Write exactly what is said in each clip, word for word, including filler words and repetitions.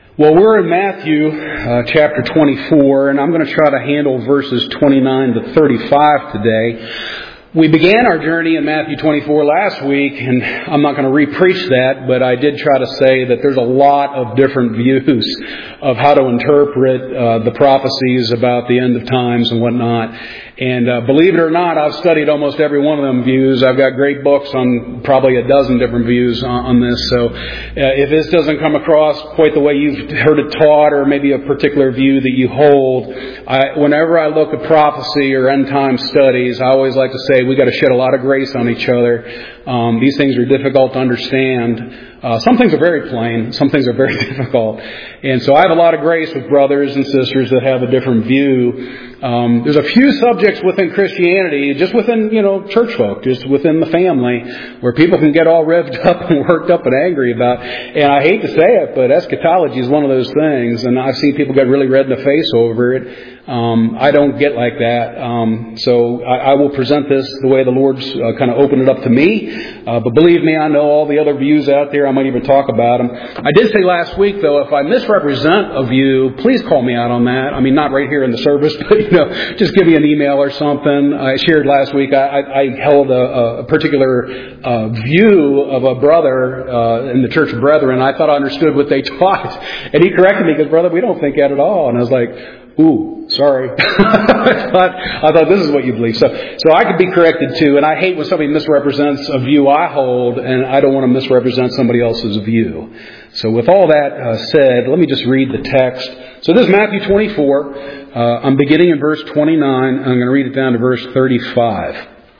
Well, we're in Matthew uh, chapter twenty-four, and I'm going to try to handle verses twenty-nine to thirty-five today. We began our journey in Matthew twenty-four last week, and I'm not going to re-preach that, but I did try to say that there's a lot of different views of how to interpret uh, the prophecies about the end of times and whatnot. And uh, believe it or not, I've studied almost every one of them views. I've got great books on probably a dozen different views on, on this. So uh, if this doesn't come across quite the way you've heard it taught, or maybe a particular view that you hold, I, whenever I look at prophecy or end time studies, I always like to say we got to shed a lot of grace on each other. Um, these things are difficult to understand. Uh, some things are very plain. Some things are very difficult. And so I have a lot of grace with brothers and sisters that have a different view. Um, there's a few subjects within Christianity, just within, you know, church folk, just within the family, where people can get all revved up and worked up and angry about. And I hate to say it, but eschatology is one of those things. And I've seen people get really red in the face over it. Um, I don't get like that. Um, so I, I will present this the way the Lord's uh, kind of opened it up to me. Uh, but believe me, I know all the other views out there. I might even talk about them. I did say last week, though, if I misrepresent a view, please call me out on that. I mean, not right here in the service, but, you know, just give me an email or something. I shared last week, I, I, I held a, a particular uh, view of a brother uh, in the Church of Brethren. I thought I understood what they taught. And he corrected me because, brother, we don't think that at all. And I was like, ooh, sorry. I, thought, I thought this is what you believe. So so I could be corrected too. And I hate when somebody misrepresents a view I hold, and I don't want to misrepresent somebody else's view. So with all that uh, said, let me just read the text. So this is Matthew twenty-four. Uh, I'm beginning in verse twenty-nine. I'm going to read it down to verse thirty-five.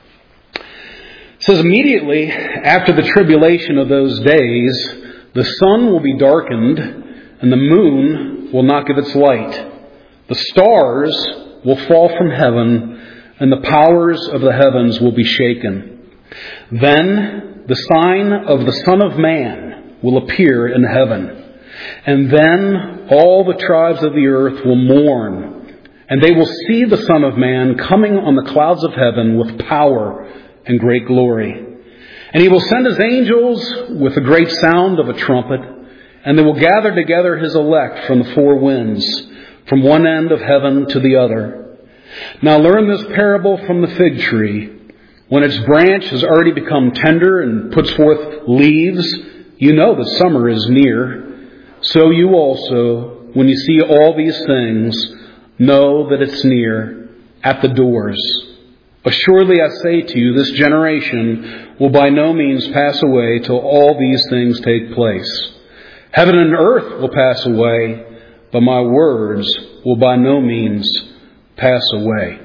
It says, immediately after the tribulation of those days, the sun will be darkened, and the moon will not give its light. The stars will fall from heaven, and the powers of the heavens will be shaken. Then the sign of the Son of Man will appear in heaven. And then all the tribes of the earth will mourn, and they will see the Son of Man coming on the clouds of heaven with power and great glory. And he will send his angels with a great sound of a trumpet, and they will gather together his elect from the four winds, from one end of heaven to the other. Now learn this parable from the fig tree. When its branch has already become tender and puts forth leaves, you know that summer is near. So you also, when you see all these things, know that it's near, at the doors. Assuredly I say to you, this generation will by no means pass away till all these things take place. Heaven and earth will pass away, but my words will by no means pass away.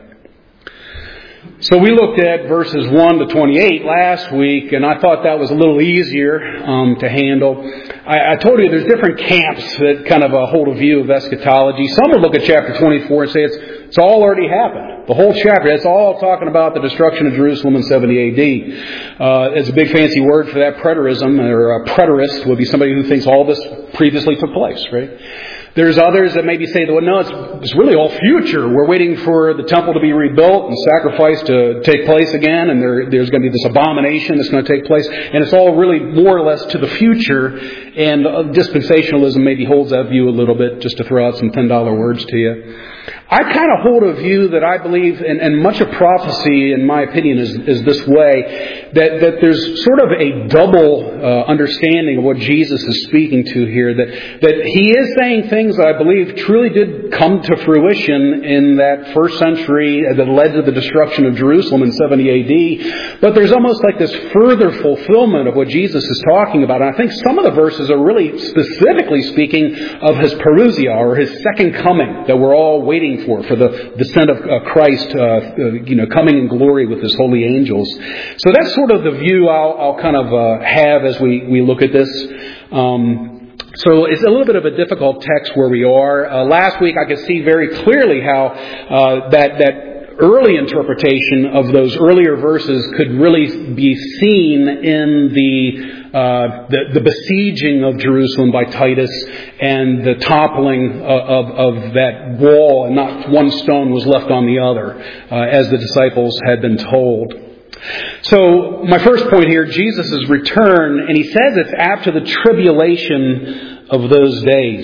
So we looked at verses one to twenty-eight last week, and I thought that was a little easier um, to handle. I, I told you there's different camps that kind of uh, hold a view of eschatology. Some will look at chapter twenty-four and say it's, it's all already happened. The whole chapter, it's all talking about the destruction of Jerusalem in seventy A D. Uh, it's a big fancy word for that, preterism, or a preterist would be somebody who thinks all this previously took place, right? There's others that maybe say, well, no, it's, it's really all future. We're waiting for the temple to be rebuilt and sacrifice to take place again, and there, there's going to be this abomination that's going to take place, and it's all really more or less to the future. And uh, dispensationalism maybe holds that view a little bit, just to throw out some ten dollar words to you. I kind of hold a view that I believe, and, and much of prophecy, in my opinion, is, is this way, that, that there's sort of a double uh, understanding of what Jesus is speaking to here, that, that he is saying things that I believe truly did come to fruition in that first century that led to the destruction of Jerusalem in seventy A D, but there's almost like this further fulfillment of what Jesus is talking about. And I think some of the verses are really specifically speaking of his parousia, or his second coming, that we're all waiting for, for the descent of uh, Christ, uh, uh, you know, coming in glory with his holy angels. So that's sort of the view I'll, I'll kind of uh, have as we, we look at this. Um, so it's a little bit of a difficult text where we are. Uh, last week I could see very clearly how uh, that that early interpretation of those earlier verses could really be seen in the Uh, the, the besieging of Jerusalem by Titus and the toppling of, of that wall, and not one stone was left on the other, uh, as the disciples had been told. So my first point here, Jesus' return, and he says it's after the tribulation of those days.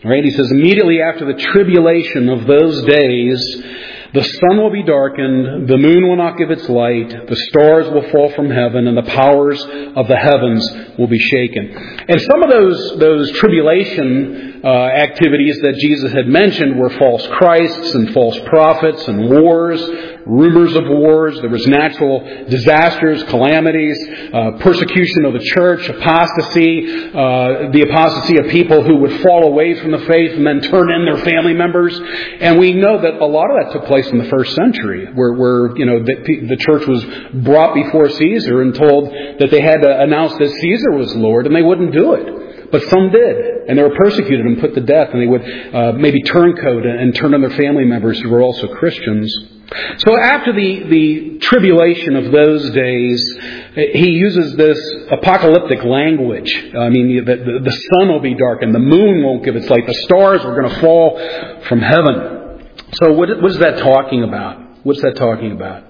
Right? He says, immediately after the tribulation of those days, the sun will be darkened, the moon will not give its light, the stars will fall from heaven, and the powers of the heavens will be shaken. And some of those, those tribulation uh, activities that Jesus had mentioned were false Christs and false prophets and wars, rumors of wars. There was natural disasters, calamities, uh, persecution of the church, apostasy, uh, the apostasy of people who would fall away from the faith and then turn in their family members. And we know that a lot of that took place in the first century, where, where you know, the, the church was brought before Caesar and told that they had to announce that Caesar was Lord, and they wouldn't do it. But some did, and they were persecuted and put to death, and they would uh, maybe turncoat and, and turn on their family members who were also Christians. So after the, the tribulation of those days, he uses this apocalyptic language. I mean, the, the, the sun will be darkened, the moon won't give its light, the stars are going to fall from heaven. So what, what is that talking about? What's that talking about?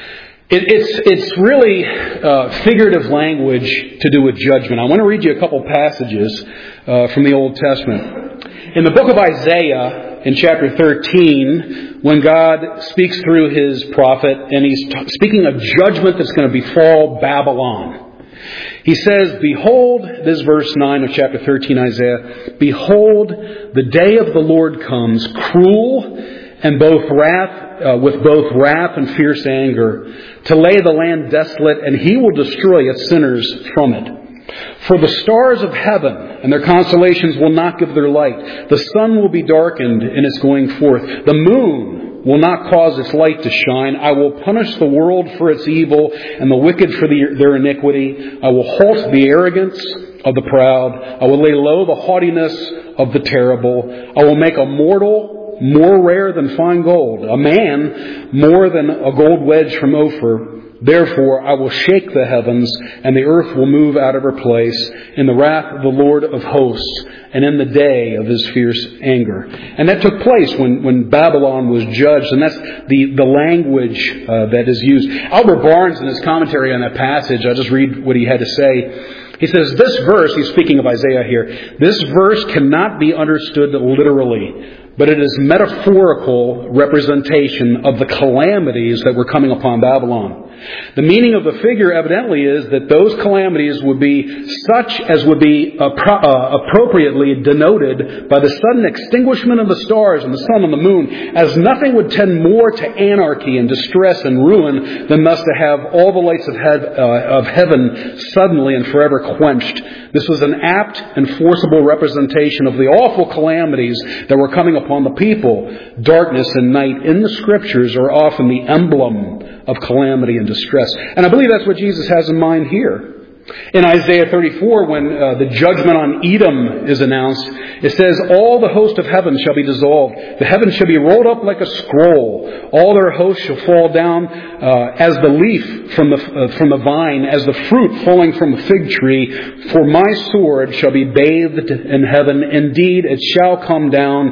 It, it's, it's really uh, figurative language to do with judgment. I want to read you a couple passages uh, from the Old Testament. In the book of Isaiah, in chapter thirteen, when God speaks through his prophet, and he's t- speaking of judgment that's going to befall Babylon. He says, behold, this is verse nine of chapter thirteen, Isaiah, behold, the day of the Lord comes, cruel and both wrath, uh, with both wrath and fierce anger, to lay the land desolate, and he will destroy its sinners from it. For the stars of heaven and their constellations will not give their light. The sun will be darkened in its going forth. The moon will not cause its light to shine. I will punish the world for its evil and the wicked for the, their iniquity. I will halt the arrogance of the proud. I will lay low the haughtiness of the terrible. I will make a mortal more rare than fine gold, a man more than a gold wedge from Ophir. Therefore, I will shake the heavens, and the earth will move out of her place in the wrath of the Lord of hosts and in the day of his fierce anger. And that took place when, when Babylon was judged, and that's the, the language uh, that is used. Albert Barnes, in his commentary on that passage, I'll just read what he had to say. He says, this verse, he's speaking of Isaiah here, this verse cannot be understood literally, but it is metaphorical representation of the calamities that were coming upon Babylon. The meaning of the figure evidently is that those calamities would be such as would be appro- uh, appropriately denoted by the sudden extinguishment of the stars and the sun and the moon, as nothing would tend more to anarchy and distress and ruin than thus to have all the lights of, head, uh, of heaven suddenly and forever quenched. This was an apt and forcible representation of the awful calamities that were coming upon the people. Darkness and night in the Scriptures are often the emblem of calamity and distress. And I believe that's what Jesus has in mind here. In Isaiah thirty-four, when uh, the judgment on Edom is announced, it says, all the host of heaven shall be dissolved. The heavens shall be rolled up like a scroll. All their hosts shall fall down uh, as the leaf from the, uh, from the vine, as the fruit falling from a fig tree. For my sword shall be bathed in heaven. Indeed, it shall come down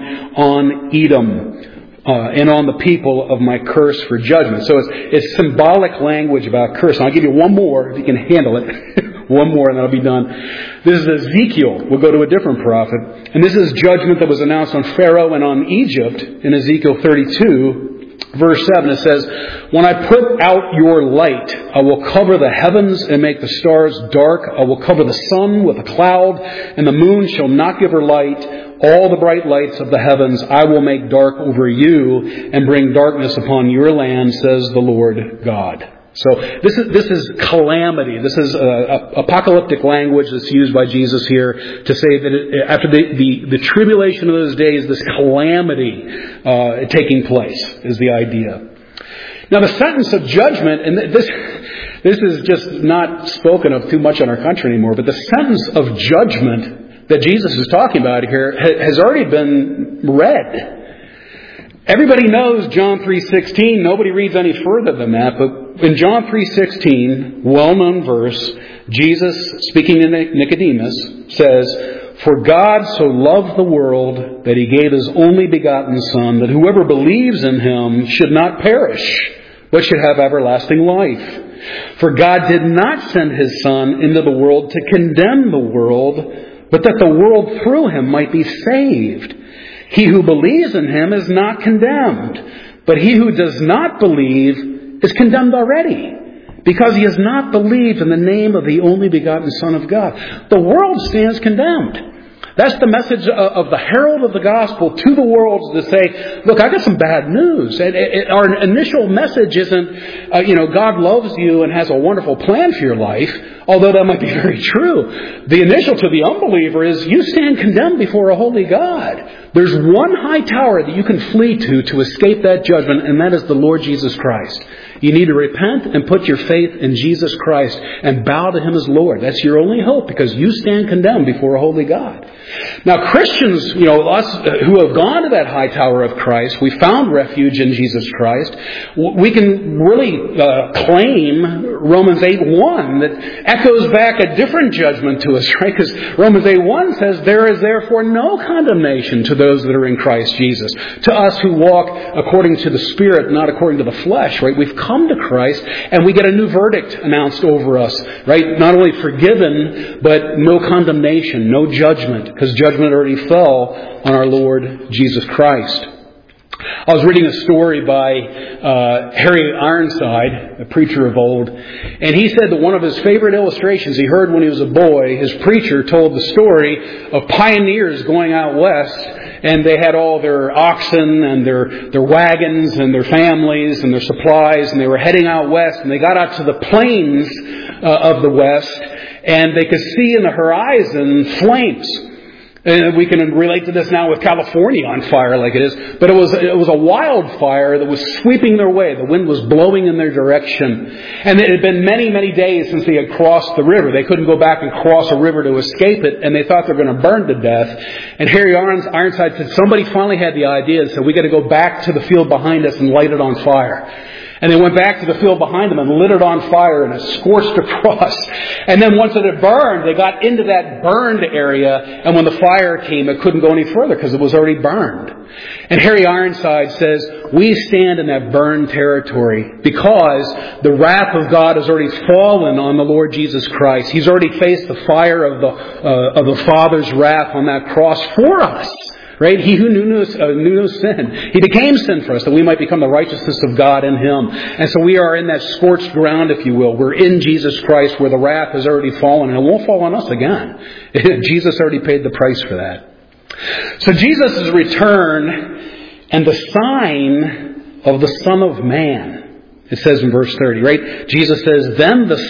on Edom. Uh, and on the people of my curse for judgment. So it's, it's symbolic language about curse. And I'll give you one more, if you can handle it. One more and then I'll be done. This is Ezekiel. We'll go to a different prophet. And this is judgment that was announced on Pharaoh and on Egypt in Ezekiel thirty-two. Verse seven, it says, when I put out your light, I will cover the heavens and make the stars dark. I will cover the sun with a cloud, and the moon shall not give her light. All the bright lights of the heavens I will make dark over you and bring darkness upon your land, says the Lord God. So this is this is calamity. This is uh, apocalyptic language that's used by Jesus here to say that it, after the, the, the tribulation of those days, this calamity uh, taking place is the idea. Now the sentence of judgment, and this this is just not spoken of too much in our country anymore, but the sentence of judgment that Jesus is talking about here has already been read. Everybody knows John three sixteen. Nobody reads any further than that. But in John three sixteen, well-known verse, Jesus, speaking to Nicodemus, says, for God so loved the world that he gave his only begotten Son, that whoever believes in him should not perish, but should have everlasting life. For God did not send his Son into the world to condemn the world, but that the world through him might be saved. He who believes in him is not condemned, but he who does not believe is condemned already, because he has not believed in the name of the only begotten Son of God. The world stands condemned. That's the message of the herald of the gospel to the world, to say, look, I got some bad news. And it, it, our initial message isn't, uh, you know, God loves you and has a wonderful plan for your life, although that might be very true. The initial to the unbeliever is, you stand condemned before a holy God. There's one high tower that you can flee to to escape that judgment, and that is the Lord Jesus Christ. You need to repent and put your faith in Jesus Christ and bow to Him as Lord. That's your only hope, because you stand condemned before a holy God. Now, Christians, you know, us who have gone to that high tower of Christ, we found refuge in Jesus Christ. We can really uh, claim Romans eight one that echoes back a different judgment to us, right? Because Romans eight one says, there is therefore no condemnation to those that are in Christ Jesus. To us who walk according to the Spirit, not according to the flesh, right? We've come to Christ and we get a new verdict announced over us, right? Not only forgiven, but no condemnation, no judgment, because judgment already fell on our Lord Jesus Christ. I was reading a story by uh, Harry Ironside, a preacher of old, and he said that one of his favorite illustrations he heard when he was a boy, his preacher told the story of pioneers going out west, and they had all their oxen and their, their wagons and their families and their supplies, and they were heading out west, and they got out to the plains uh, of the west, and they could see in the horizon flames. And we can relate to this now with California on fire like it is. But it was it was a wildfire that was sweeping their way. The wind was blowing in their direction. And it had been many, many days since they had crossed the river. They couldn't go back and cross a river to escape it. And they thought they were going to burn to death. And Harry Ironside said somebody finally had the idea and said, we got to go back to the field behind us and light it on fire. And they went back to the field behind them and lit it on fire, and it scorched across. And then once it had burned, they got into that burned area, and when the fire came, it couldn't go any further because it was already burned. And Harry Ironside says, we stand in that burned territory because the wrath of God has already fallen on the Lord Jesus Christ. He's already faced the fire of the, uh, of the Father's wrath on that cross for us. Right? He who knew no, uh, knew no sin. He became sin for us that we might become the righteousness of God in Him. And so we are in that scorched ground, if you will. We're in Jesus Christ where the wrath has already fallen, and it won't fall on us again. Jesus already paid the price for that. So Jesus' return and the sign of the Son of Man. It says in verse thirty, right? Jesus says, then the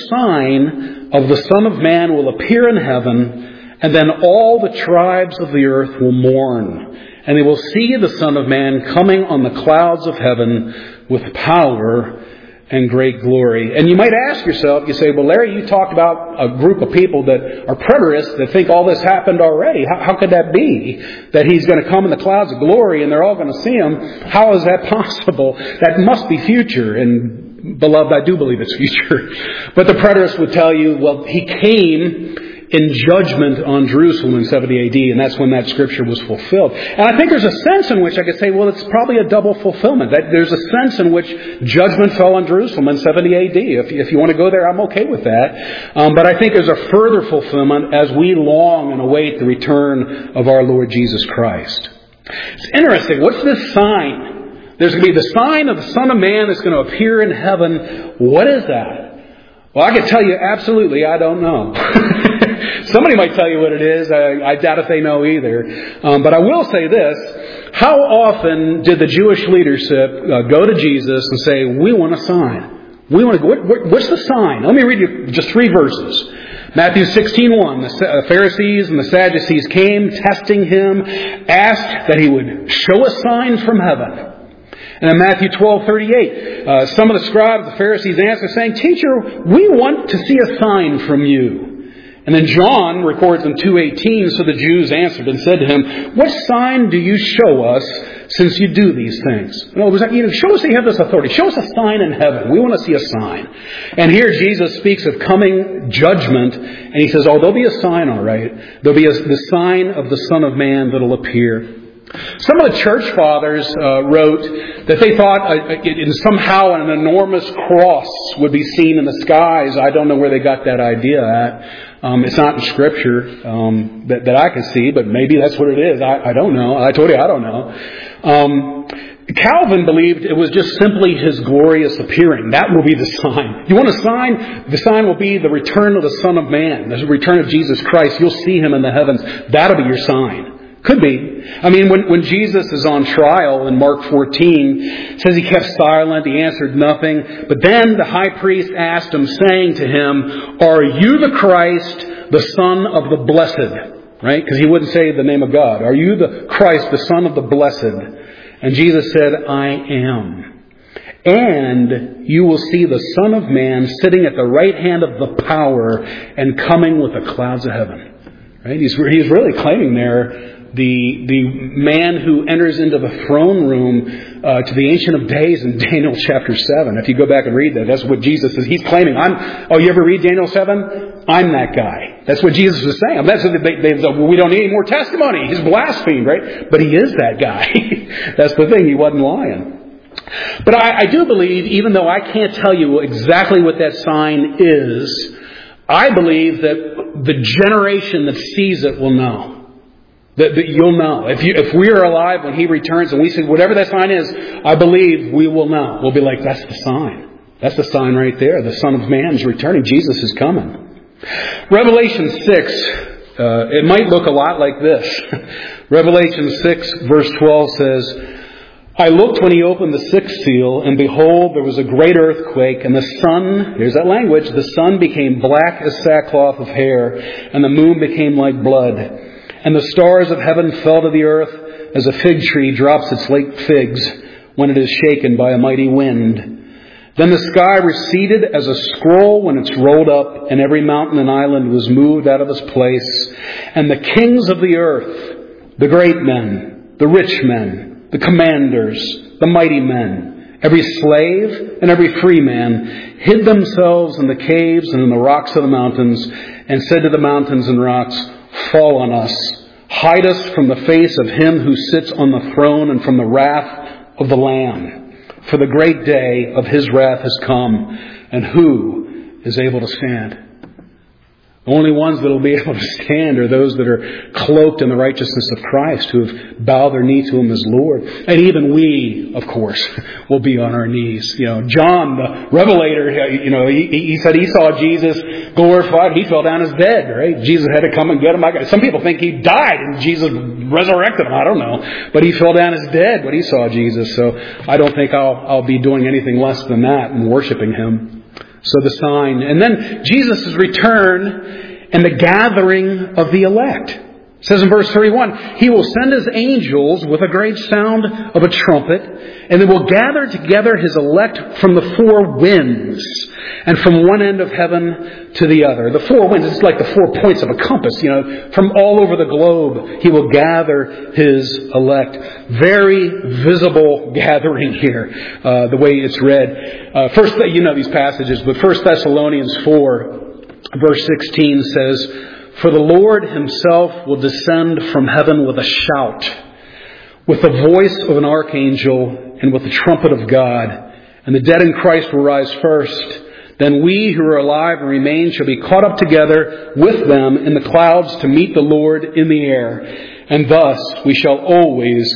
sign of the Son of Man will appear in heaven, and then all the tribes of the earth will mourn, and they will see the Son of Man coming on the clouds of heaven with power and great glory. And you might ask yourself, you say, well, Larry, you talked about a group of people that are preterists that think all this happened already. How, how could that be? That He's going to come in the clouds of glory and they're all going to see Him? How is that possible? That must be future. And beloved, I do believe it's future. But the preterists would tell you, well, He came in judgment on Jerusalem in seventy A D, and that's when that scripture was fulfilled. And I think there's a sense in which I could say, well, it's probably a double fulfillment. That there's a sense in which judgment fell on Jerusalem in seventy A D. If, if you want to go there, I'm okay with that. Um, but I think there's a further fulfillment as we long and await the return of our Lord Jesus Christ. It's interesting. What's this sign? There's going to be the sign of the Son of Man that's going to appear in heaven. What is that? Well, I can tell you absolutely, I don't know. Somebody might tell you what it is. I, I doubt if they know either. Um, but I will say this. How often did the Jewish leadership uh, go to Jesus and say, we want a sign? We want to. What, what, what's the sign? Let me read you just three verses. Matthew sixteen one. The Pharisees and the Sadducees came, testing Him, asked that He would show a sign from heaven. And in Matthew twelve thirty-eight, uh, some of the scribes, the Pharisees answer saying, Teacher, we want to see a sign from you. And then John records in two eighteen, so the Jews answered and said to Him, what sign do you show us since you do these things? In other words, you know, show us that you have this authority. Show us a sign in heaven. We want to see a sign. And here Jesus speaks of coming judgment. And He says, oh, there'll be a sign, all right. There'll be a, the sign of the Son of Man that'll appear. Some of the church fathers uh, wrote that they thought uh, it, somehow an enormous cross would be seen in the skies. I don't know where they got that idea at. Um, it's not in Scripture um, that, that I can see, but maybe that's what it is. I, I don't know. I told you I don't know. Um, Calvin believed it was just simply His glorious appearing. That will be the sign. You want a sign? The sign will be the return of the Son of Man, the return of Jesus Christ. You'll see Him in the heavens. That'll be your sign. Could be. I mean, when, when Jesus is on trial in Mark fourteen, it says He kept silent, He answered nothing. But then the high priest asked Him, saying to Him, "Are you the Christ, the Son of the Blessed?" Right? Because He wouldn't say the name of God. "Are you the Christ, the Son of the Blessed?" And Jesus said, "I am. And you will see the Son of Man sitting at the right hand of the power and coming with the clouds of heaven." Right? He's, he's really claiming there the the man who enters into the throne room uh, to the Ancient of Days in Daniel chapter seven. If you go back and read that, that's what Jesus is. He's claiming, I'm, oh, you ever read Daniel seven? I'm that guy. That's what Jesus was saying. That's what they, they, well, we don't need any more testimony. He's blasphemed, right? But He is that guy. That's the thing. He wasn't lying. But I, I do believe, even though I can't tell you exactly what that sign is, I believe that the generation that sees it will know. That, that you'll know. If you, if we are alive when He returns and we see whatever that sign is, I believe we will know. We'll be like, that's the sign. That's the sign right there. The Son of Man is returning. Jesus is coming. Revelation six, uh, it might look a lot like this. Revelation six verse twelve says, "I looked when He opened the sixth seal, and behold, there was a great earthquake, and the sun," here's that language, "the sun became black as sackcloth of hair, and the moon became like blood. And the stars of heaven fell to the earth as a fig tree drops its late figs when it is shaken by a mighty wind. Then the sky receded as a scroll when it's rolled up, and every mountain and island was moved out of its place. And the kings of the earth, the great men, the rich men, the commanders, the mighty men, every slave and every free man, hid themselves in the caves and in the rocks of the mountains, and said to the mountains and rocks, 'Fall on us. Hide us from the face of Him who sits on the throne and from the wrath of the Lamb. For the great day of His wrath has come, and who is able to stand?'" The only ones that will be able to stand are those that are cloaked in the righteousness of Christ, who have bowed their knee to Him as Lord. And even we, of course, will be on our knees. You know, John, the Revelator, you know, he, he said he saw Jesus glorified. He fell down as dead, right? Jesus had to come and get him. Some people think He died and Jesus resurrected Him. I don't know. But He fell down as dead when He saw Jesus. So I don't think I'll, I'll be doing anything less than that and worshiping Him. So the sign. And then Jesus' return and the gathering of the elect. It says in verse thirty-one, "He will send His angels with a great sound of a trumpet, and they will gather together His elect from the four winds, and from one end of heaven to the other." The four winds, it's like the four points of a compass, you know, from all over the globe. He will gather His elect. Very visible gathering here, uh, the way it's read. Uh, first, you know these passages, but First Thessalonians four, verse sixteen says, "For the Lord Himself will descend from heaven with a shout, with the voice of an archangel, and with the trumpet of God. And the dead in Christ will rise first. Then we who are alive and remain shall be caught up together with them in the clouds to meet the Lord in the air. And thus we shall always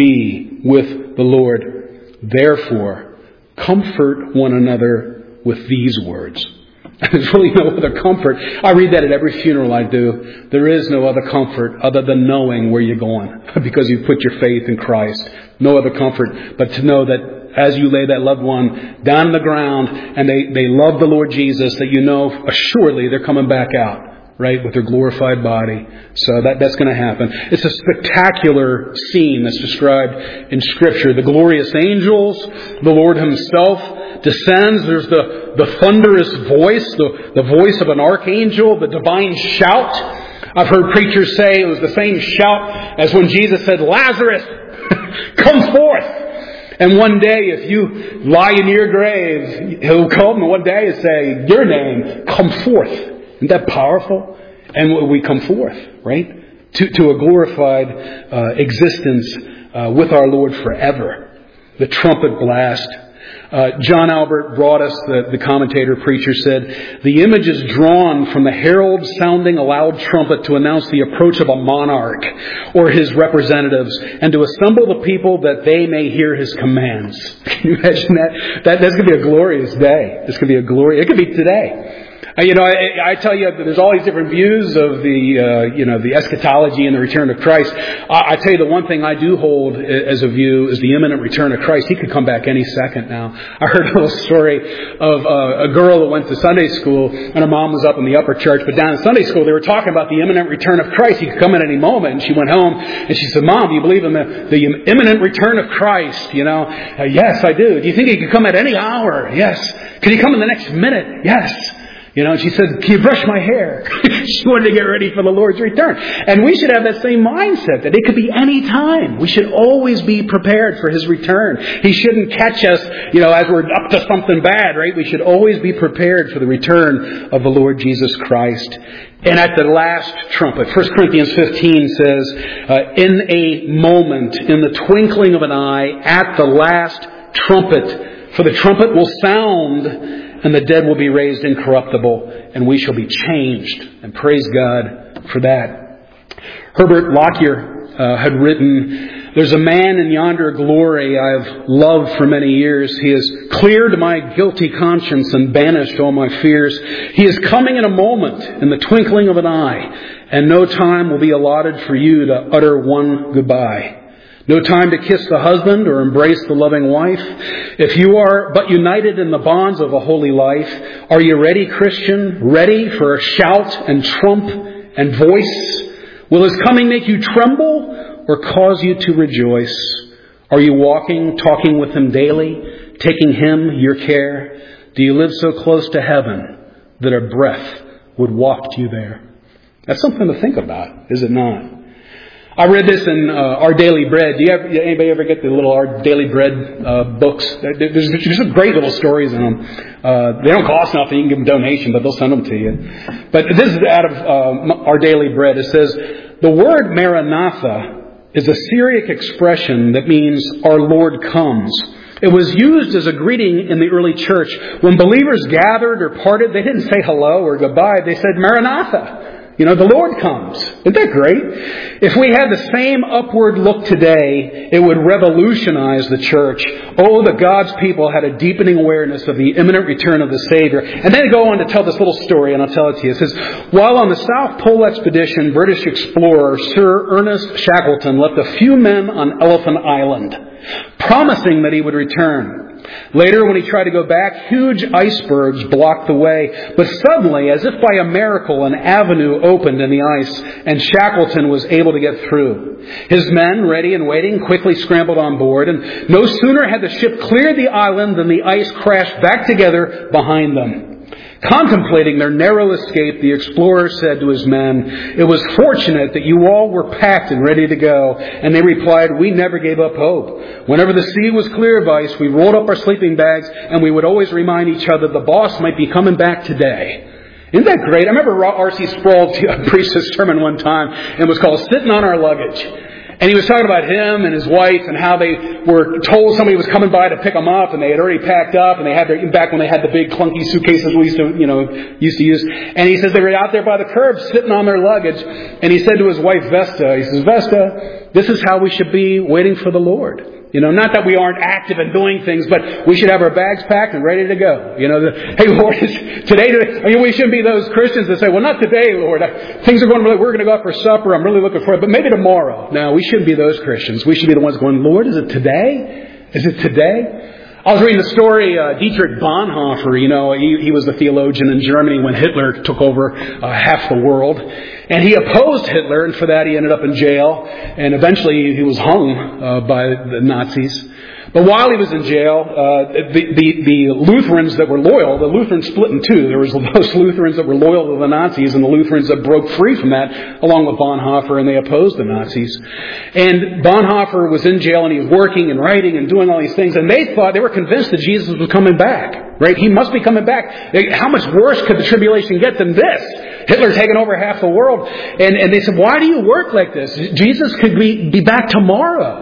be with the Lord. Therefore, comfort one another with these words." There's really no other comfort. I read that at every funeral I do. There is no other comfort other than knowing where you're going because you put your faith in Christ. No other comfort but to know that as you lay that loved one down on the ground and they, they love the Lord Jesus, that you know assuredly they're coming back out, right, with their glorified body. So that, that's going to happen. It's a spectacular scene that's described in Scripture. The glorious angels, the Lord Himself descends. There's the, the thunderous voice, the, the voice of an archangel, the divine shout. I've heard preachers say it was the same shout as when Jesus said, "Lazarus, come forth." And one day, if you lie in your grave, He'll come and one day and say, "Your name, come forth." Isn't that powerful? And we come forth, right? To, to a glorified uh, existence uh, with our Lord forever. The trumpet blast. Uh, John Albert Broadus, the, the commentator preacher, said, "The image is drawn from the herald sounding a loud trumpet to announce the approach of a monarch or his representatives and to assemble the people that they may hear his commands." Can you imagine that? that that's going to be a glorious day. It's going to be a glory. It could be today. Uh, you know, I, I tell you, there's all these different views of the, uh, you know, the eschatology and the return of Christ. I, I tell you, the one thing I do hold as a view is the imminent return of Christ. He could come back any second now. I heard a little story of uh, a girl that went to Sunday school, and her mom was up in the upper church, but down in Sunday school, they were talking about the imminent return of Christ. He could come at any moment. And she went home, and she said, "Mom, do you believe in the, the imminent return of Christ?" You know, uh, "Yes, I do." "Do you think he could come at any hour?" "Yes." "Could he come in the next minute?" "Yes." You know, and she said, "Can you brush my hair?" She wanted to get ready for the Lord's return. And we should have that same mindset, that it could be any time. We should always be prepared for His return. He shouldn't catch us, you know, as we're up to something bad, right? We should always be prepared for the return of the Lord Jesus Christ. And at the last trumpet, First Corinthians fifteen says, uh, in a moment, in the twinkling of an eye, at the last trumpet, for the trumpet will sound, and the dead will be raised incorruptible, and we shall be changed. And praise God for that. Herbert Lockyer uh, had written, "There's a man in yonder glory I've loved for many years. He has cleared my guilty conscience and banished all my fears. He is coming in a moment, in the twinkling of an eye, and no time will be allotted for you to utter one goodbye. No time to kiss the husband or embrace the loving wife. If you are but united in the bonds of a holy life, are you ready, Christian? Ready for a shout and trump and voice? Will His coming make you tremble or cause you to rejoice? Are you walking, talking with Him daily, taking Him your care? Do you live so close to heaven that a breath would waft you there?" That's something to think about, is it not? I read this in uh, Our Daily Bread. Do you ever, anybody ever get the little Our Daily Bread uh, books? There's, there's some great little stories in them. Uh, they don't cost nothing. You can give them a donation, but they'll send them to you. But this is out of uh, Our Daily Bread. It says, "The word Maranatha is a Syriac expression that means our Lord comes. It was used as a greeting in the early church. When believers gathered or parted, they didn't say hello or goodbye. They said Maranatha. You know, the Lord comes. Isn't that great? If we had the same upward look today, it would revolutionize the church. Oh, that God's people had a deepening awareness of the imminent return of the Savior. And then they go on to tell this little story, and I'll tell it to you. It says, "While on the South Pole expedition, British explorer Sir Ernest Shackleton left a few men on Elephant Island, promising that he would return. Later, when he tried to go back, huge icebergs blocked the way. But suddenly, as if by a miracle, an avenue opened in the ice, and Shackleton was able to get through. His men, ready and waiting, quickly scrambled on board, and no sooner had the ship cleared the island than the ice crashed back together behind them. Contemplating their narrow escape, the explorer said to his men, 'It was fortunate that you all were packed and ready to go.' And they replied, 'We never gave up hope. Whenever the sea was clear of ice, we rolled up our sleeping bags, and we would always remind each other the boss might be coming back today.'" Isn't that great? I remember R C Sproul preached a sermon one time, and it was called "Sitting on Our Luggage." And he was talking about him and his wife and how they were told somebody was coming by to pick them up, and they had already packed up, and they had their, back when they had the big clunky suitcases we used to, you know, used to use. And he says they were out there by the curb sitting on their luggage. And he said to his wife, Vesta, he says, "Vesta, this is how we should be waiting for the Lord. You know, not that we aren't active in doing things, but we should have our bags packed and ready to go. You know, the, hey, Lord, today, today, I mean, we shouldn't be those Christians that say, well, not today, Lord. Things are going really, we're going to go out for supper. I'm really looking for it, but maybe tomorrow. No, we shouldn't be those Christians. We should be the ones going, Lord, is it today? Is it today? I was reading the story, uh, Dietrich Bonhoeffer, you know, he, he was the theologian in Germany when Hitler took over uh, half the world. And he opposed Hitler, and for that he ended up in jail. And eventually he was hung uh, by the Nazis. But while he was in jail, uh, the, the, the Lutherans that were loyal, the Lutherans split in two. There was those Lutherans that were loyal to the Nazis and the Lutherans that broke free from that, along with Bonhoeffer, and they opposed the Nazis. And Bonhoeffer was in jail, and he was working and writing and doing all these things, and they thought, they were convinced that Jesus was coming back. Right? He must be coming back. How much worse could the tribulation get than this? Hitler taking over half the world. And, and they said, why do you work like this? Jesus could be, be back tomorrow.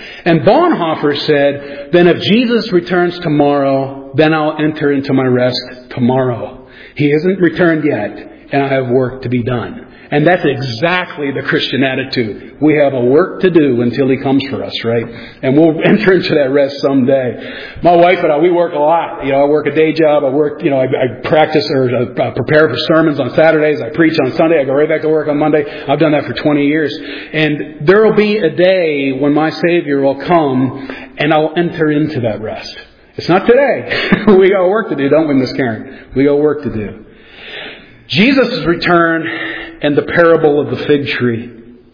And Bonhoeffer said, then if Jesus returns tomorrow, then I'll enter into my rest tomorrow. He hasn't returned yet, and I have work to be done. And that's exactly the Christian attitude. We have a work to do until He comes for us, right? And we'll enter into that rest someday. My wife and I, we work a lot. You know, I work a day job. I work, you know, I, I practice or uh, prepare for sermons on Saturdays. I preach on Sunday. I go right back to work on Monday. I've done that for twenty years. And there will be a day when my Savior will come and I'll enter into that rest. It's not today. We got work to do, don't we, Miss Karen? We got work to do. Jesus' return and the parable of the fig tree.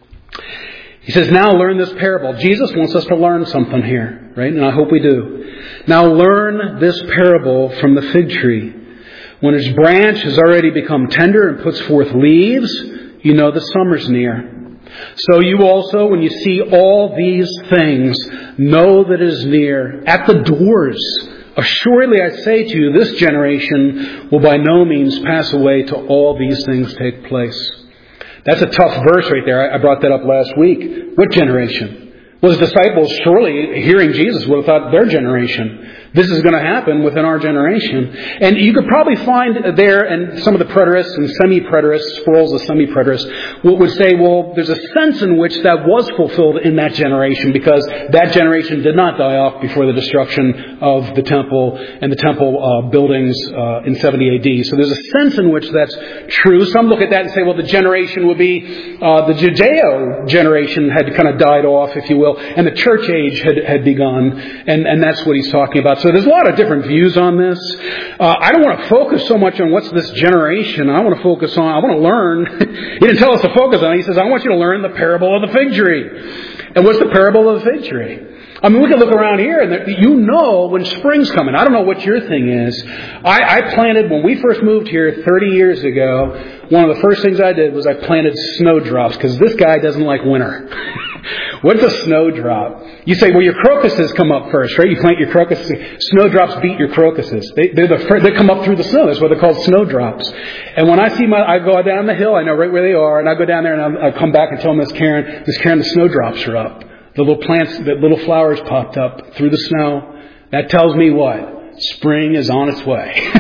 He says, now learn this parable. Jesus wants us to learn something here, right? And I hope we do. Now learn this parable from the fig tree. When its branch has already become tender and puts forth leaves, you know the summer's near. So you also, when you see all these things, know that it is near, at the doors. Assuredly I say to you, this generation will by no means pass away till all these things take place. That's a tough verse right there. I brought that up last week. What generation? Well, his disciples, surely, hearing Jesus, would have thought their generation. This is going to happen within our generation. And you could probably find there, and some of the preterists and semi-preterists, Sproul's a semi-preterist, would say, well, there's a sense in which that was fulfilled in that generation, because that generation did not die off before the destruction of the temple and the temple uh, buildings uh, in seventy A D. So there's a sense in which that's true. Some look at that and say, well, the generation would be uh, the Judeo generation had kind of died off, if you will, and the church age had, had begun, and, and that's what he's talking about. So there's a lot of different views on this. Uh, I don't want to focus so much on what's this generation. I want to focus on, I want to learn. He didn't tell us to focus on it. He says, I want you to learn the parable of the fig tree. And what's the parable of the fig tree? I mean, we can look around here and you know when spring's coming. I don't know what your thing is. I, I planted, when we first moved here thirty years ago, one of the first things I did was I planted snowdrops, because this guy doesn't like winter. What's a snowdrop? You say, well, your crocuses come up first, right? You plant your crocuses. Snowdrops beat your crocuses. They, they're the first, they come up through the snow. That's why they're called snowdrops. And when I see my, I go down the hill, I know right where they are, and I go down there and I, I come back and tell Miss Karen, Miss Karen, the snowdrops are up. The little plants, the little flowers popped up through the snow. That tells me what? Spring is on its way.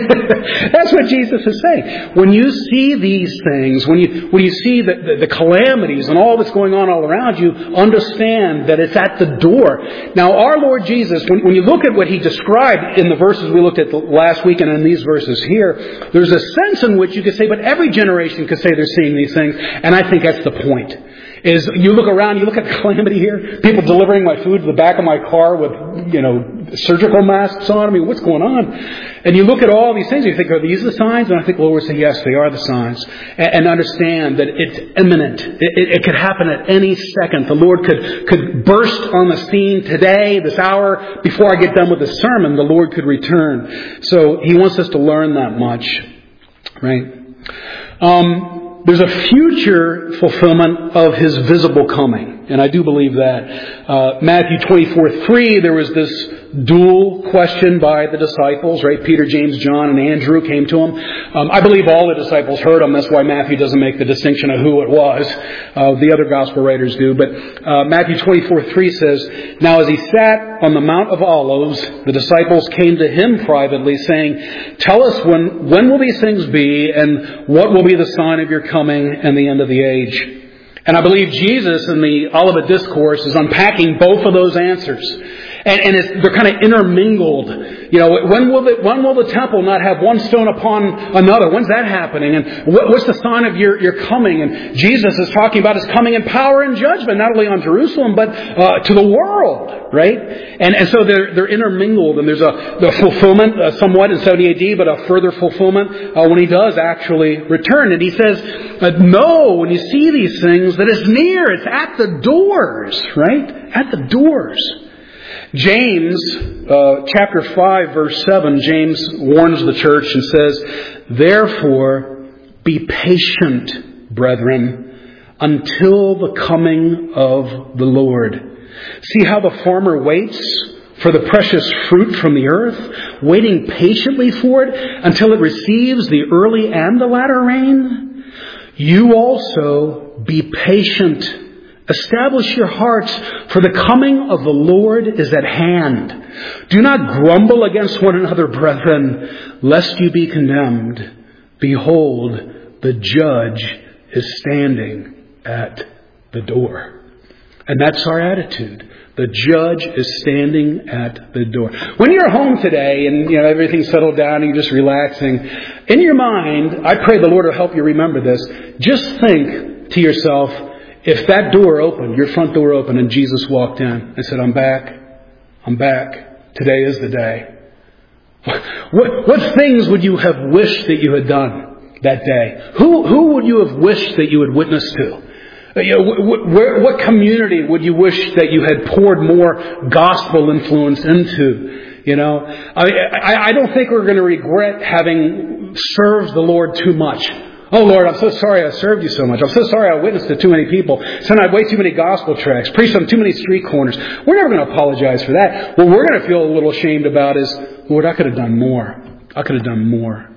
That's what Jesus is saying. When you see these things, when you when you see the, the, the calamities and all that's going on all around you, understand that it's at the door. Now, our Lord Jesus, when, when you look at what He described in the verses we looked at last week and in these verses here, there's a sense in which you could say, but every generation could say they're seeing these things. And I think that's the point. Is you look around, you look at the calamity here, people delivering my food to the back of my car with, you know, surgical masks on. I mean, what's going on? And you look at all these things and you think, are these the signs? And I think the Lord would say, yes, they are the signs. And, and understand that it's imminent. It, it, it could happen at any second. The Lord could, could burst on the scene today, this hour, before I get done with the sermon, the Lord could return. So He wants us to learn that much. Right? Um... There's a future fulfillment of His visible coming. And I do believe that. Uh, Matthew twenty-four three, there was this dual question by the disciples, right? Peter, James, John, and Andrew came to Him. Um, I believe all the disciples heard Him. That's why Matthew doesn't make the distinction of who it was. Uh, the other gospel writers do. But uh, Matthew twenty-four three says, now as He sat on the Mount of Olives, the disciples came to Him privately, saying, tell us when, when will these things be, and what will be the sign of your coming and the end of the age? And I believe Jesus in the Olivet Discourse is unpacking both of those answers. And, and it's, they're kind of intermingled. You know, when will the, when will the temple not have one stone upon another? When's that happening? And what, what's the sign of your, your coming? And Jesus is talking about His coming in power and judgment, not only on Jerusalem, but uh, to the world, right? And, and so they're, they're intermingled. And there's a the fulfillment uh, somewhat in seventy A D, but a further fulfillment uh, when He does actually return. And He says, uh, no, when you see these things, that it's near, it's at the doors, right? At the doors. James, uh, chapter five, verse seven, James warns the church and says, therefore, be patient, brethren, until the coming of the Lord. See how the farmer waits for the precious fruit from the earth, waiting patiently for it until it receives the early and the latter rain? You also be patient Establish your hearts, for the coming of the Lord is at hand. Do not grumble against one another, brethren, lest you be condemned. Behold, the judge is standing at the door. And that's our attitude. The judge is standing at the door. When you're home today and you know everything's settled down and you're just relaxing, in your mind, I pray the Lord will help you remember this. Just think to yourself, if that door opened, your front door opened, and Jesus walked in and said, I'm back, I'm back, today is the day. What, what things would you have wished that you had done that day? Who, who would you have wished that you had witnessed to? You know, what, where, what community would you wish that you had poured more gospel influence into? You know, I, I, I don't think we're going to regret having served the Lord too much. Oh, Lord, I'm so sorry I served you so much. I'm so sorry I witnessed to too many people. Sent out way too many gospel tracts. Preached on too many street corners. We're never going to apologize for that. What we're going to feel a little ashamed about is, Lord, I could have done more. I could have done more.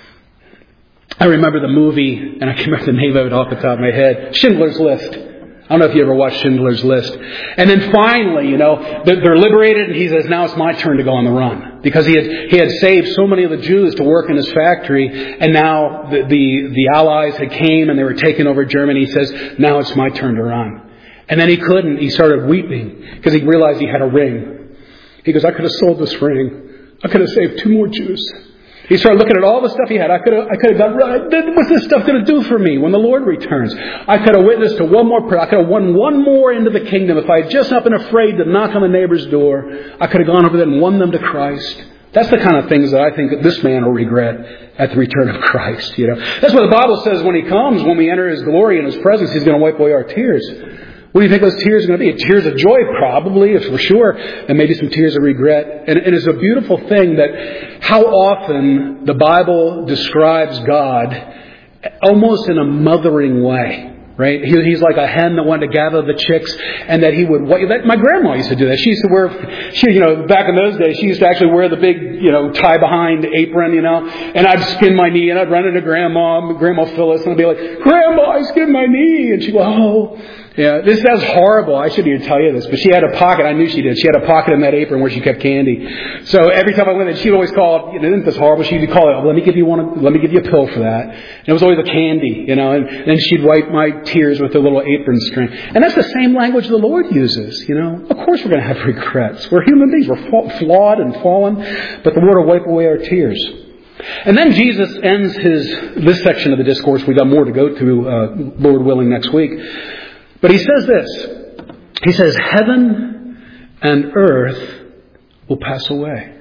I remember the movie, and I can't remember the name of it off the top of my head, Schindler's List. I don't know if you ever watched Schindler's List. And then finally, you know, they're liberated, and he says, now it's my turn to go on the run. Because he had he had saved so many of the Jews to work in his factory, and now the, the, the Allies had came and they were taking over Germany. He says, now it's my turn to run. And then he couldn't. He started weeping because he realized he had a ring. He goes, I could have sold this ring. I could have saved two more Jews. He started looking at all the stuff he had. I could have, I could have done, what's this stuff going to do for me when the Lord returns? I could have witnessed to one more prayer. I could have won one more into the kingdom. If I had just not been afraid to knock on the neighbor's door, I could have gone over there and won them to Christ. That's the kind of things that I think that this man will regret at the return of Christ. You know, that's what the Bible says when He comes, when we enter His glory and His presence, He's going to wipe away our tears. What do you think those tears are going to be? Tears of joy, probably, if for sure, and maybe some tears of regret. And, and it's a beautiful thing that how often the Bible describes God almost in a mothering way. Right? He, he's like a hen that wanted to gather the chicks, and that he would. That, my grandma used to do that. She used to wear. She, you know, back in those days, she used to actually wear the big, you know, tie behind apron, you know. And I'd skin my knee, and I'd run into Grandma, Grandma Phyllis, and I'd be like, "Grandma, I skinned my knee," and she'd go, "Oh." Yeah, this sounds horrible. I shouldn't even tell you this, but she had a pocket. I knew she did. She had a pocket in that apron where she kept candy. So every time I went in, she'd always call, you know, isn't this horrible? She'd call it, let me give you one, let me give you a pill for that. And it was always a candy, you know, and then she'd wipe my tears with a little apron string. And that's the same language the Lord uses, you know. Of course we're going to have regrets. We're human beings. We're flawed and fallen, but the Lord will wipe away our tears. And then Jesus ends his, this section of the discourse. We got more to go through, uh, Lord willing, next week. But he says this. He says, heaven and earth will pass away.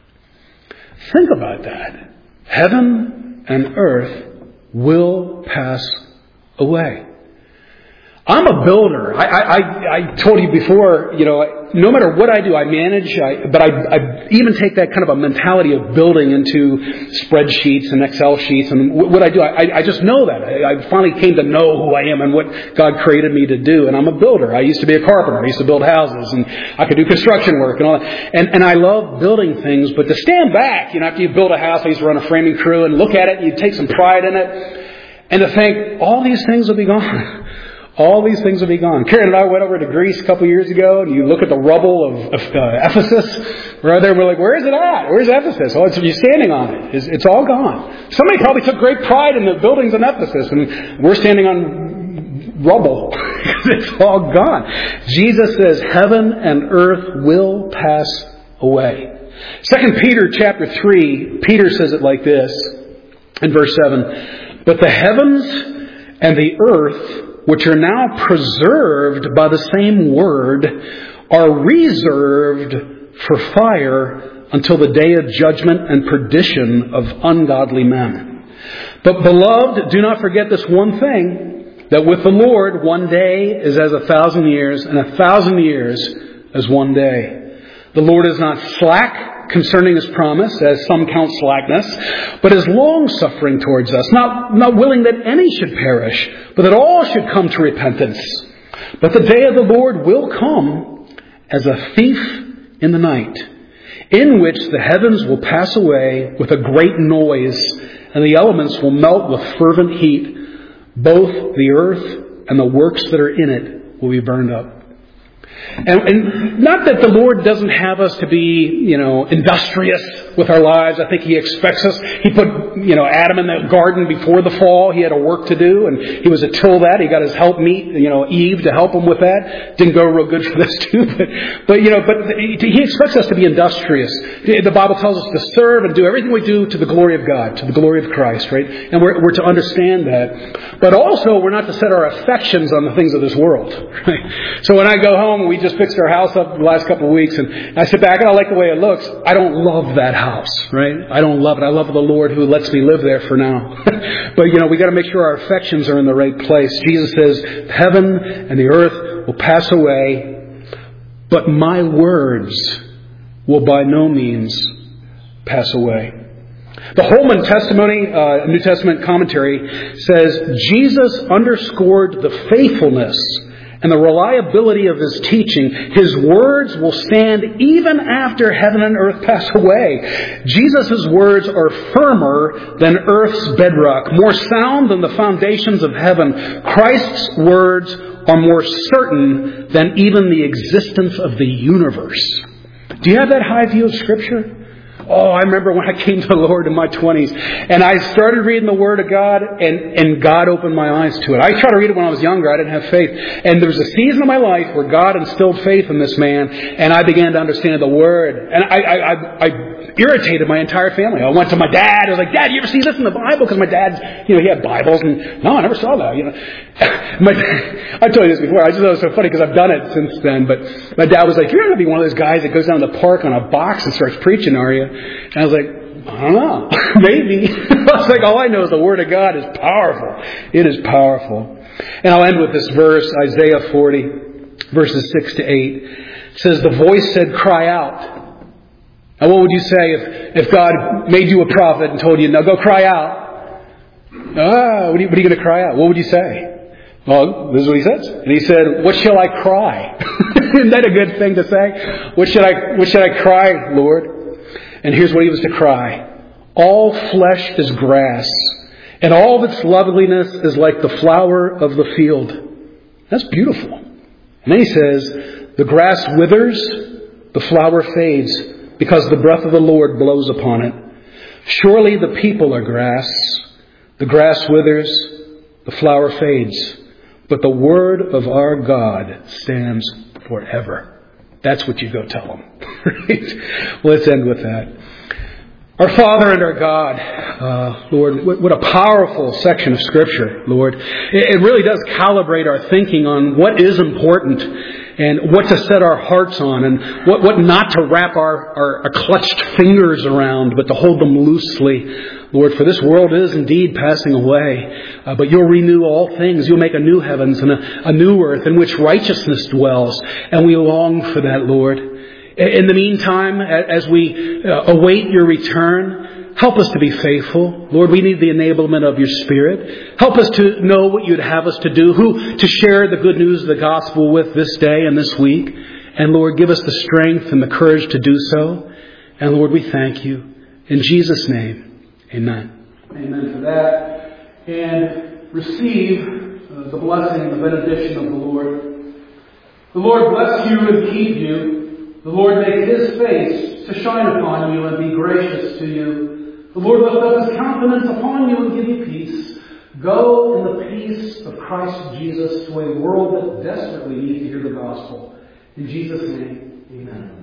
Think about that. Heaven and earth will pass away. I'm a builder. I, I, I told you before, you know, no matter what I do, I manage, I, but I, I even take that kind of a mentality of building into spreadsheets and Excel sheets. And what I do, I, I just know that. I, I finally came to know who I am and what God created me to do. And I'm a builder. I used to be a carpenter. I used to build houses, and I could do construction work and all that. And, and I love building things, but to stand back, you know, after you build a house, I used to run a framing crew, and look at it, and you take some pride in it, and to think, all these things will be gone. All these things will be gone. Karen and I went over to Greece a couple of years ago, and you look at the rubble of, of uh, Ephesus. We're out there, and we're like, where is it at? Where's Ephesus? Oh, it's, you're standing on it. It's, it's all gone. Somebody probably took great pride in the buildings in Ephesus, and we're standing on rubble. It's all gone. Jesus says, heaven and earth will pass away. Second Peter chapter three, Peter says it like this in verse seven. But the heavens and the earth, which are now preserved by the same word, are reserved for fire until the day of judgment and perdition of ungodly men. But beloved, do not forget this one thing, that with the Lord one day is as a thousand years, and a thousand years as one day. The Lord is not slack concerning His promise, as some count slackness, but is long-suffering towards us, not, not willing that any should perish, but that all should come to repentance. But the day of the Lord will come as a thief in the night, in which the heavens will pass away with a great noise, and the elements will melt with fervent heat. Both the earth and the works that are in it will be burned up. And, and not that the Lord doesn't have us to be, you know, industrious with our lives. I think He expects us. He put, you know, Adam in the garden before the fall. He had a work to do, and he was to till that. He got his helpmeet, you know, Eve, to help him with that. Didn't go real good for this too, but, but you know, but He expects us to be industrious. The Bible tells us to serve and do everything we do to the glory of God, to the glory of Christ, right? And we're, we're to understand that. But also, we're not to set our affections on the things of this world, right? So when I go home, we just fixed our house up the last couple of weeks, and I sit back and I like the way it looks. I don't love that house, right? I don't love it. I love the Lord who lets me live there for now. But, you know, we got to make sure our affections are in the right place. Jesus says, heaven and the earth will pass away, but my words will by no means pass away. The Holman Testimony, uh, New Testament commentary, says Jesus underscored the faithfulness and the reliability of His teaching. His words will stand even after heaven and earth pass away. Jesus' words are firmer than earth's bedrock, more sound than the foundations of heaven. Christ's words are more certain than even the existence of the universe. Do you have that high view of Scripture? Oh, I remember when I came to the Lord in my twenties, and I started reading the Word of God, and, and God opened my eyes to it. I tried to read it when I was younger. I didn't have faith. And there was a season of my life where God instilled faith in this man, and I began to understand the Word. And I, I, I, I irritated my entire family. I went to my dad. I was like, Dad, you ever see this in the Bible? Because my dad, you know, he had Bibles, and no, I never saw that. You know, my, I told you this before. I just thought it was so funny because I've done it since then. But my dad was like, "You're not going to be one of those guys that goes down to the park on a box and starts preaching, are you?" And I was like, I don't know. Maybe. I was like, all I know is the Word of God is powerful. It is powerful. And I'll end with this verse, Isaiah forty, verses six to eight. It says, the voice said, cry out. Now what would you say if, if God made you a prophet and told you, now go cry out? Ah, what are you, what are you going to cry out? What would you say? Well, this is what He says. And He said, what shall I cry? Isn't that a good thing to say? What should I, what should I cry, Lord? And here's what He was to cry. All flesh is grass, and all of its loveliness is like the flower of the field. That's beautiful. And then He says, the grass withers, the flower fades, because the breath of the Lord blows upon it. Surely the people are grass. The grass withers, the flower fades, but the word of our God stands forever. That's what you go tell them. Right? Let's end with that. Our Father and our God, uh, Lord, what a powerful section of Scripture, Lord. It really does calibrate our thinking on what is important and what to set our hearts on and what, what not to wrap our, our, our clutched fingers around, but to hold them loosely. Lord, for this world is indeed passing away, uh, but You'll renew all things. You'll make a new heavens and a, a new earth in which righteousness dwells, and we long for that, Lord. In the meantime, as we uh, await Your return, help us to be faithful. Lord, we need the enablement of Your Spirit. Help us to know what You'd have us to do, who to share the good news of the gospel with this day and this week. And Lord, give us the strength and the courage to do so. And Lord, we thank You. In Jesus' name. Amen. Amen for that. And receive uh, the blessing and the benediction of the Lord. The Lord bless you and keep you. The Lord make His face to shine upon you and be gracious to you. The Lord lift up His countenance upon you and give you peace. Go in the peace of Christ Jesus to a world that desperately needs to hear the gospel. In Jesus' name, amen.